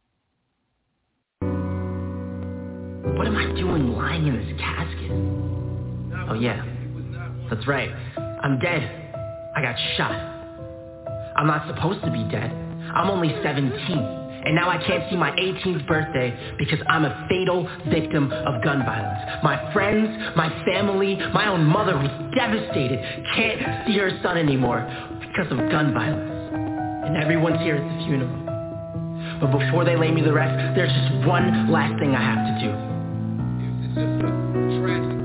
What am I doing lying in this casket? Oh, yeah. That's right. I'm dead. I got shot. I'm not supposed to be dead. I'm only 17, And now I can't see my 18th birthday because I'm a fatal victim of gun violence. My friends, my family, my own mother was devastated. Can't see her son anymore because of gun violence. And everyone's here at the funeral. But before they lay me to rest, there's just one last thing I have to do. It's just a tragic.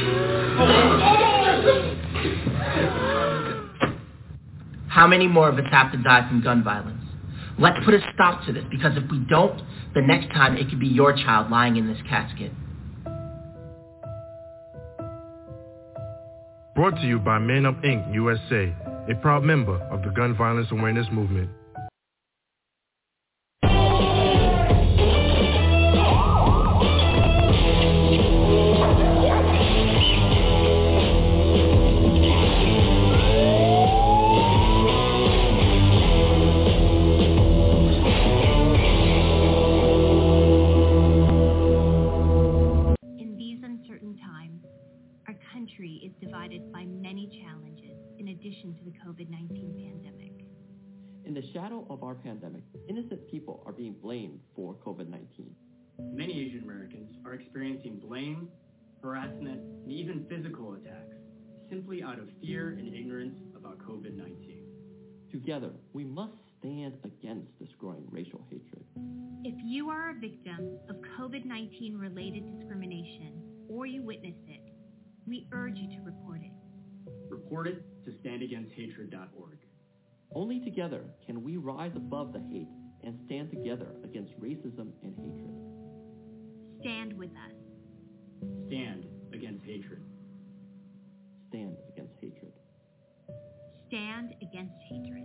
How many more of us have to die from gun violence? Let's put a stop to this, because if we don't, the next time it could be your child lying in this casket. Brought to you by Men Up Inc. USA, a proud member of the Gun Violence Awareness Movement. Is divided by many challenges in addition to the COVID-19 pandemic. In the shadow of our pandemic, innocent people are being blamed for COVID-19. Many Asian Americans are experiencing blame, harassment, and even physical attacks simply out of fear and ignorance about COVID-19. Together, we must stand against this growing racial hatred. If you are a victim of COVID-19 related discrimination or you witness it, we urge you to report it. Report it to standagainsthatred.org. Only together can we rise above the hate and stand together against racism and hatred. Stand with us. Stand against hatred. Stand against hatred. Stand against hatred.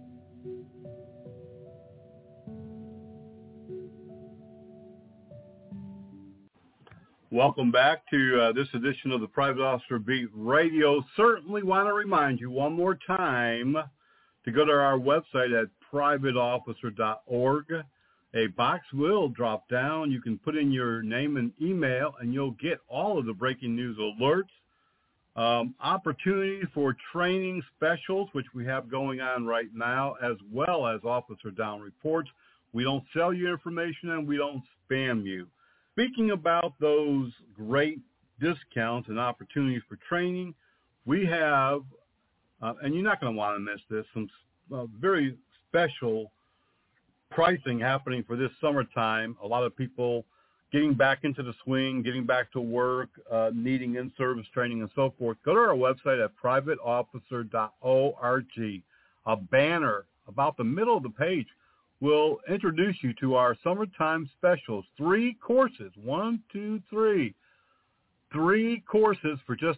Welcome back to this edition of the Private Officer Beat Radio. Certainly want to remind you one more time to go to our website at privateofficer.org. A box will drop down. You can put in your name and email, and you'll get all of the breaking news alerts, opportunity for training specials, which we have going on right now, as well as Officer Down reports. We don't sell you information, and we don't spam you. Speaking about those great discounts and opportunities for training, we have, and you're not going to want to miss this, some very special pricing happening for this summertime. A lot of people getting back into the swing, getting back to work, needing in-service training and so forth. Go to our website at privateofficer.org. A banner about the middle of the page will introduce you to our summertime specials. 3 courses, 1, 2, 3. 3 courses for just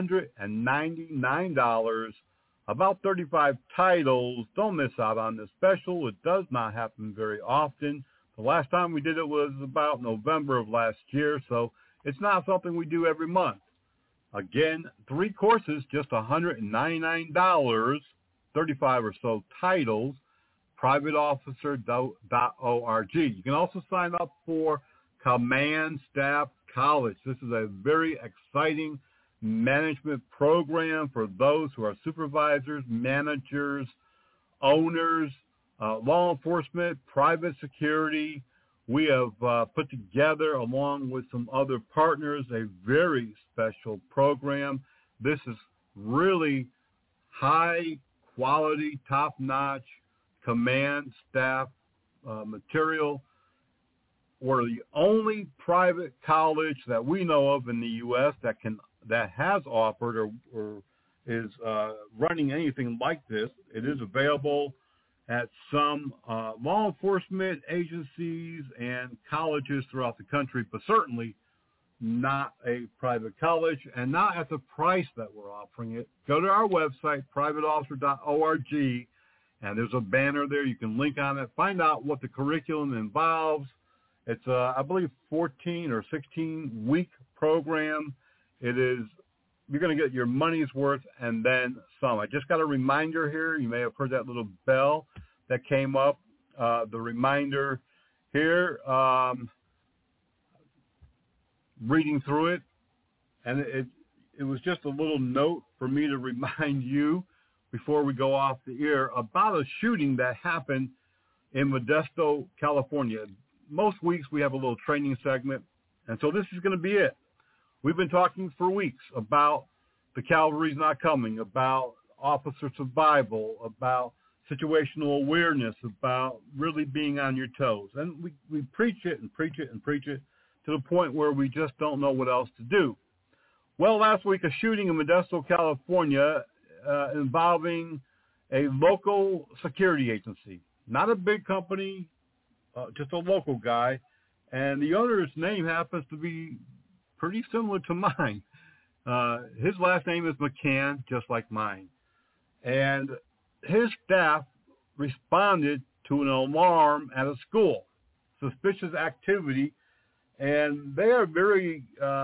$199. About 35 titles. Don't miss out on this special. It does not happen very often. The last time we did it was about November of last year, so it's not something we do every month. Again, 3 courses, just $199, 35 or so titles. privateofficer.org. You can also sign up for Command Staff College. This is a very exciting management program for those who are supervisors, managers, owners, law enforcement, private security. We have put together, along with some other partners, a very special program. This is really high quality, top-notch command staff material. We're the only private college that we know of in the U.S. that has offered or is running anything like this. It is available at some law enforcement agencies and colleges throughout the country, but certainly not a private college and not at the price that we're offering it. Go to our website, privateofficer.org, and there's a banner there. You can link on it. Find out what the curriculum involves. It's, I believe, 14 or 16-week program. It is, you're going to get your money's worth and then some. I just got a reminder here. You may have heard that little bell that came up. The reminder here, reading through it, and it was just a little note for me to remind you before we go off the air about a shooting that happened in Modesto, California. Most weeks we have a little training segment, and so this is going to be it. We've been talking for weeks about the cavalry's not coming, about officer survival, about situational awareness, about really being on your toes. And we preach it and preach it and preach it to the point where we just don't know what else to do. Well, last week, a shooting in Modesto, California, involving a local security agency. Not a big company, just a local guy. And the owner's name happens to be pretty similar to mine. His last name is McCann, just like mine. And his staff responded to an alarm at a school, suspicious activity, and they are very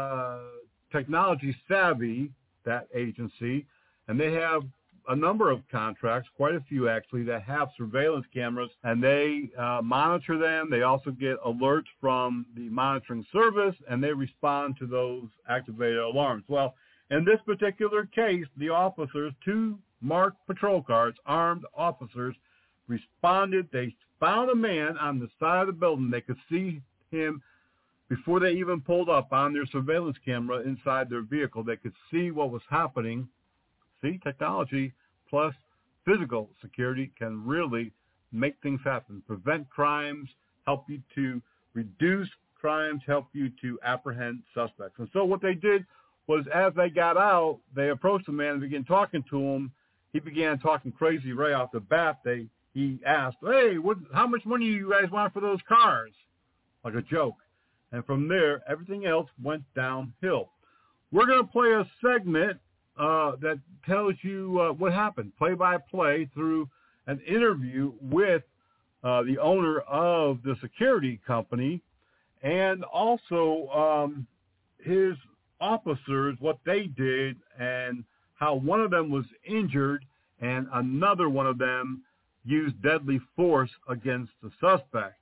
technology savvy, that agency, and they have a number of contracts, quite a few actually, that have surveillance cameras, and they monitor them. They also get alerts from the monitoring service, and they respond to those activated alarms. Well, in this particular case, the officers, 2 marked patrol cars, armed officers, responded. They found a man on the side of the building. They could see him before they even pulled up on their surveillance camera inside their vehicle. They could see what was happening. See, technology plus physical security can really make things happen, prevent crimes, help you to reduce crimes, help you to apprehend suspects. And so what they did was, as they got out, they approached the man and began talking to him. He began talking crazy right off the bat. He asked, "Hey, how much money do you guys want for those cars?" Like a joke. And from there, everything else went downhill. We're going to play a segment that tells you what happened, play-by-play, through an interview with the owner of the security company, and also his officers, what they did, and how one of them was injured and another one of them used deadly force against the suspect.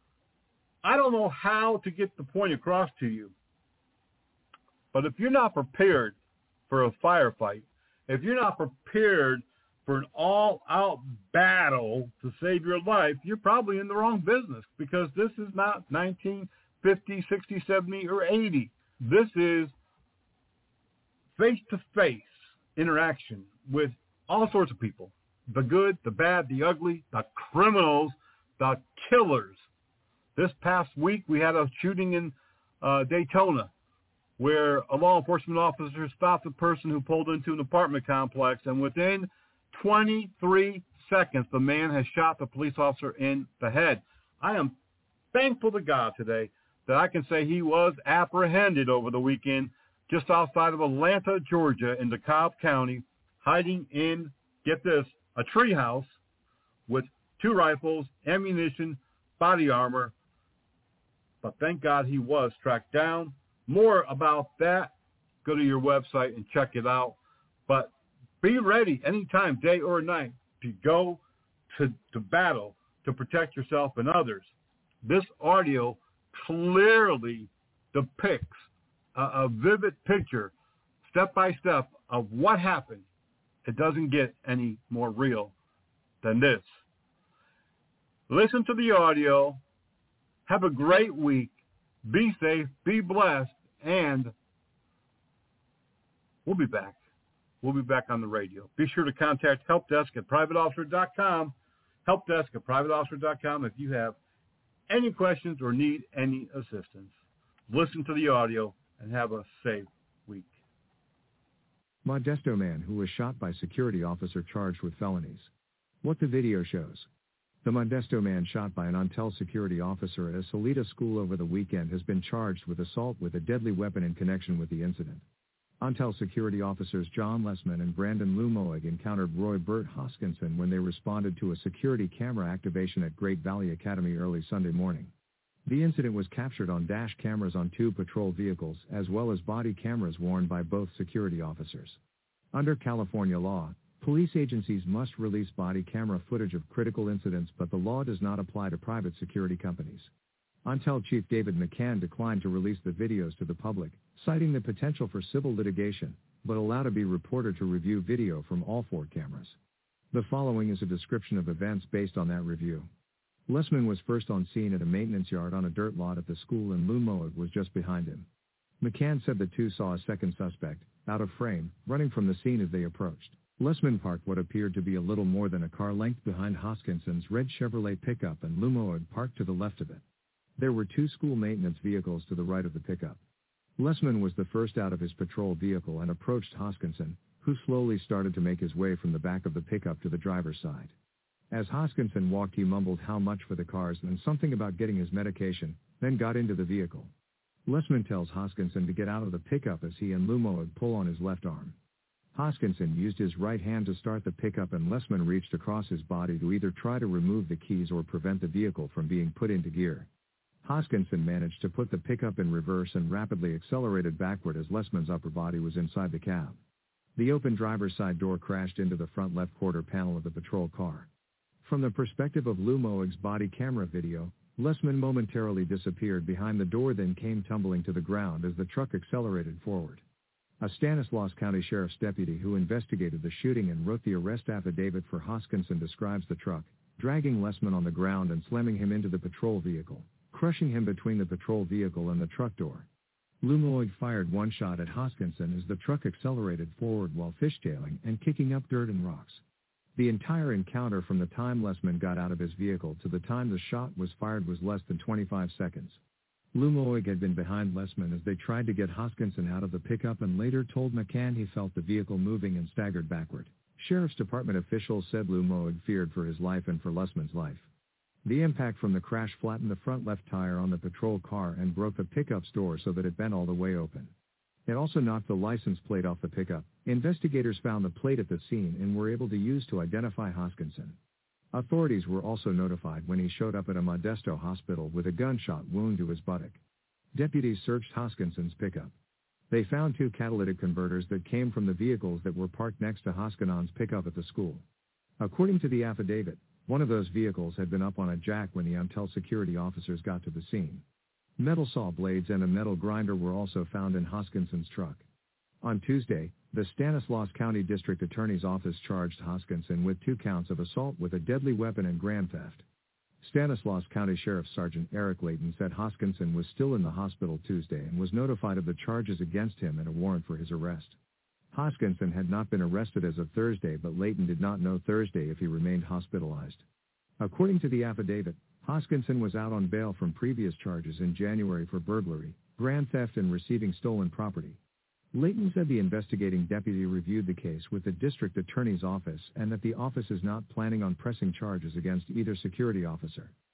I don't know how to get the point across to you, but if you're not prepared for a firefight, if you're not prepared for an all-out battle to save your life, you're probably in the wrong business, because this is not 1950, 60, 70, or 80. This is face-to-face interaction with all sorts of people, the good, the bad, the ugly, the criminals, the killers. This past week, we had a shooting in Daytona, where a law enforcement officer stopped a person who pulled into an apartment complex, and within 23 seconds, the man has shot the police officer in the head. I am thankful to God today that I can say he was apprehended over the weekend just outside of Atlanta, Georgia, in DeKalb County, hiding in, get this, a treehouse with 2 rifles, ammunition, body armor. But thank God he was tracked down. More about that, go to your website and check it out. But be ready anytime, day or night, to go to battle to protect yourself and others. This audio clearly depicts a vivid picture, step by step, of what happened. It doesn't get any more real than this. Listen to the audio. Have a great week. Be safe. Be blessed. And we'll be back. We'll be back on the radio. Be sure to contact helpdesk@privateofficer.com. Helpdesk@privateofficer.com if you have any questions or need any assistance. Listen to the audio and have a safe week. Modesto man who was shot by security officer charged with felonies. What the video shows. The Modesto man shot by an Ontel security officer at a Salida school over the weekend has been charged with assault with a deadly weapon in connection with the incident. Ontel security officers John Lessman and Brandon Lumoig encountered Roy Burt Hoskinson when they responded to a security camera activation at Great Valley Academy early Sunday morning. The incident was captured on dash cameras on 2 patrol vehicles, as well as body cameras worn by both security officers. Under California law, police agencies must release body camera footage of critical incidents, but the law does not apply to private security companies. Ontel Chief David McCann declined to release the videos to the public, citing the potential for civil litigation, but allowed a reporter to review video from all 4 cameras. The following is a description of events based on that review. Lessman was first on scene at a maintenance yard on a dirt lot at the school and Lou Moag was just behind him. McCann said the two saw a second suspect, out of frame, running from the scene as they approached. Lessman parked what appeared to be a little more than a car length behind Hoskinson's red Chevrolet pickup and Lou Moag parked to the left of it. There were two school maintenance vehicles to the right of the pickup. Lessman was the first out of his patrol vehicle and approached Hoskinson, who slowly started to make his way from the back of the pickup to the driver's side. As Hoskinson walked, he mumbled how much for the cars and something about getting his medication, then got into the vehicle. Lessman tells Hoskinson to get out of the pickup as he and Lou Moag pull on his left arm. Hoskinson used his right hand to start the pickup and Lessman reached across his body to either try to remove the keys or prevent the vehicle from being put into gear. Hoskinson managed to put the pickup in reverse and rapidly accelerated backward as Lessman's upper body was inside the cab. The open driver's side door crashed into the front left quarter panel of the patrol car. From the perspective of Lou Moag's body camera video, Lessman momentarily disappeared behind the door, then came tumbling to the ground as the truck accelerated forward. A Stanislaus County Sheriff's deputy who investigated the shooting and wrote the arrest affidavit for Hoskinson describes the truck dragging Lessman on the ground and slamming him into the patrol vehicle, crushing him between the patrol vehicle and the truck door. Lou Moag fired one shot at Hoskinson as the truck accelerated forward while fishtailing and kicking up dirt and rocks. The entire encounter from the time Lessman got out of his vehicle to the time the shot was fired was less than 25 seconds. Lou Moag had been behind Lessman as they tried to get Hoskinson out of the pickup and later told McCann he felt the vehicle moving and staggered backward. Sheriff's Department officials said Lou Moag feared for his life and for Lessman's life. The impact from the crash flattened the front left tire on the patrol car and broke the pickup's door so that it bent all the way open. It also knocked the license plate off the pickup. Investigators found the plate at the scene and were able to use to identify Hoskinson. Authorities were also notified when he showed up at a Modesto hospital with a gunshot wound to his buttock. Deputies searched Hoskinson's pickup. They found two catalytic converters that came from the vehicles that were parked next to Hoskinson's pickup at the school. According to the affidavit, one of those vehicles had been up on a jack when the Untel security officers got to the scene. Metal saw blades and a metal grinder were also found in Hoskinson's truck. On Tuesday, the Stanislaus County District Attorney's Office charged Hoskinson with 2 counts of assault with a deadly weapon and grand theft. Stanislaus County Sheriff Sergeant Eric Layton said Hoskinson was still in the hospital Tuesday and was notified of the charges against him and a warrant for his arrest. Hoskinson had not been arrested as of Thursday, but Layton did not know Thursday if he remained hospitalized. According to the affidavit, Hoskinson was out on bail from previous charges in January for burglary, grand theft, and receiving stolen property. Layton said the investigating deputy reviewed the case with the district attorney's office and that the office is not planning on pressing charges against either security officer.